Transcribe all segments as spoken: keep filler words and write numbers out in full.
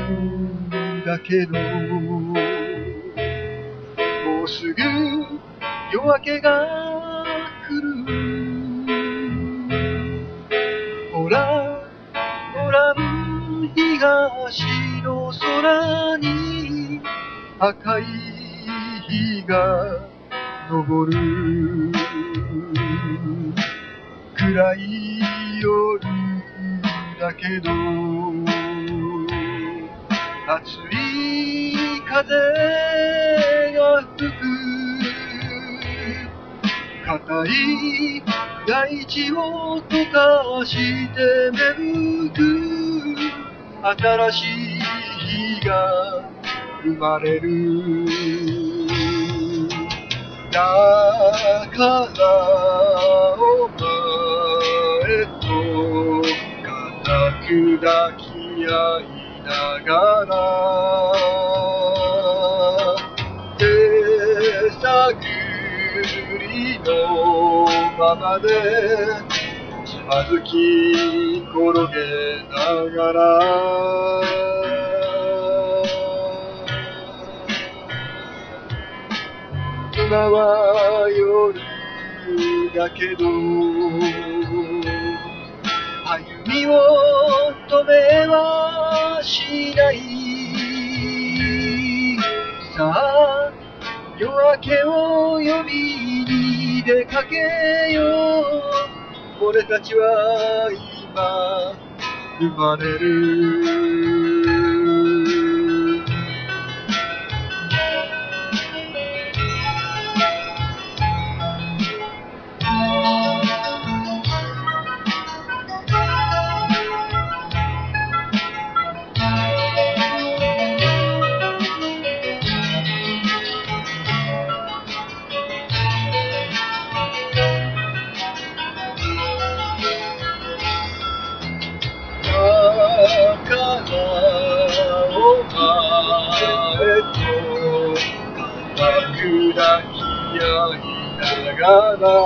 だけど、もうすぐ夜明けが来る。ほらほら東の空に赤い日が昇る。暗い夜だけど熱い風が吹く。硬い大地を溶かして芽吹く。新しい日が生まれる。だからお前と固く抱き合いながら手探りのままでつまずき転げながら今は夜だけど歩みを止めはしない。さあ夜明けを呼びに出かけよう。俺たちは今生まれる。だからお前と固く抱き合いながら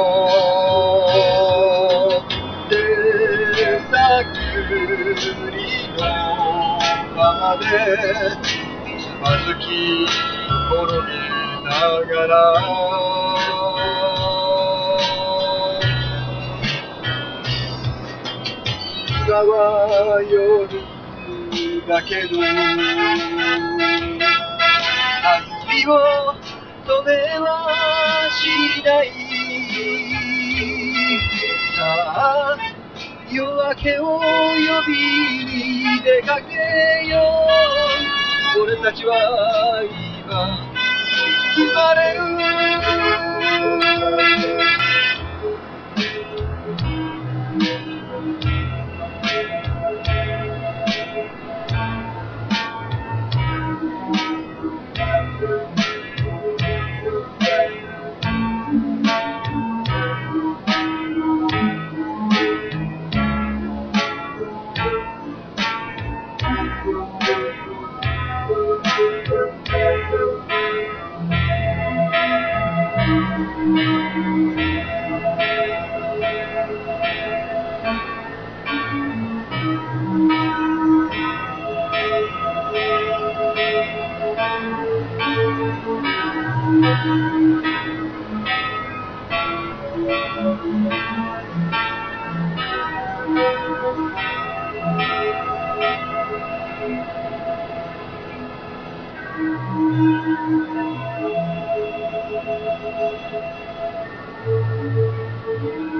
手探りのままでつまずき転げながら今は夜だけど歩みを止めはしない。さあ夜明けを呼びに出かけよう。俺たちは今生まれる。Thank you.